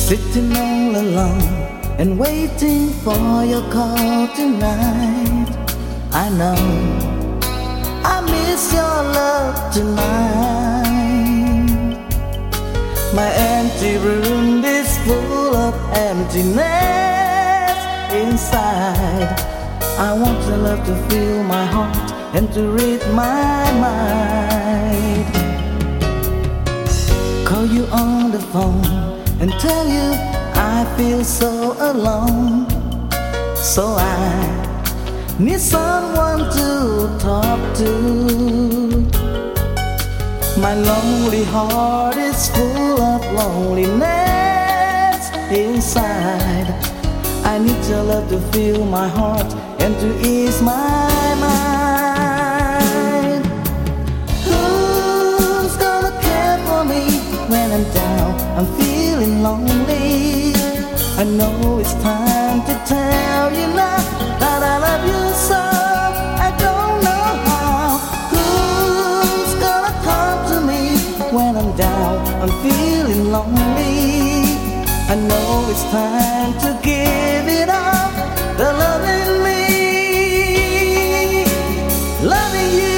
Sitting all alone and waiting for your call tonight. I know I miss your love tonight. My empty room is full of emptiness inside. I want your love to fill my heart and to read my mind. Call you on the phone and tell you I feel so alone. So I need someone to talk to. My lonely heart is full of loneliness inside. I need your love to fill my heart and to ease my mind. Who's gonna care for me when I'm down, I'm feeling lonely? I know it's time to tell you now that I love you so. I don't know how. Who's gonna talk to me when I'm down, I'm feeling lonely? I know it's time to give it up, the love in me, loving you.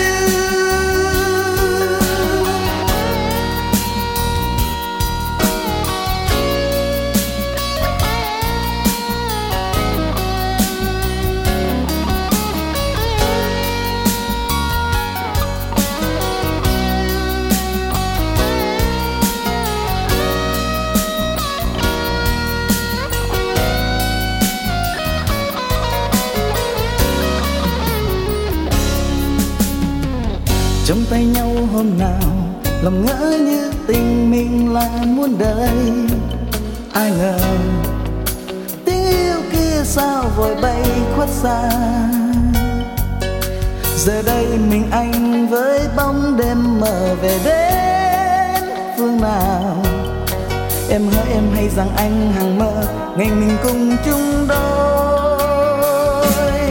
Trong tay nhau hôm nào, lòng ngỡ như tình mình là muôn đời. Ai ngờ tình yêu kia sao vội bay khuất xa. Giờ đây mình anh với bóng đêm mờ về đến phương nào. Em hỡi em hay rằng anh hằng mơ ngày mình cùng chung đôi.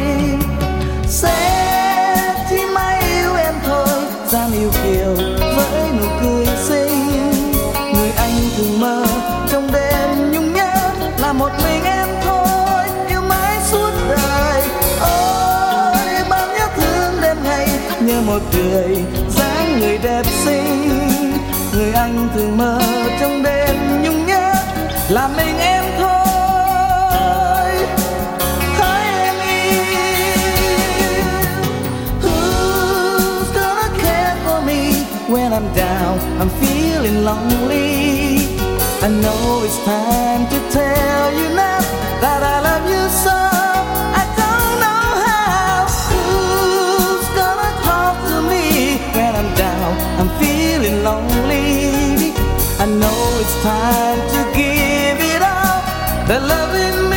Gian yêu kiều với nụ cười xinh, người anh thường mơ trong đêm nhung nhớ là một mình em thôi, yêu mãi suốt đời. Ôi bao nhớ thương đêm ngày như một cười dáng người đẹp xinh, người anh thường mơ trong đêm nhung nhớ là mình em thôi. When I'm down, I'm feeling lonely. I know it's time to tell you now that I love you so. I don't know how. Who's gonna talk to me when I'm down, I'm feeling lonely. I know it's time to give it up, the love in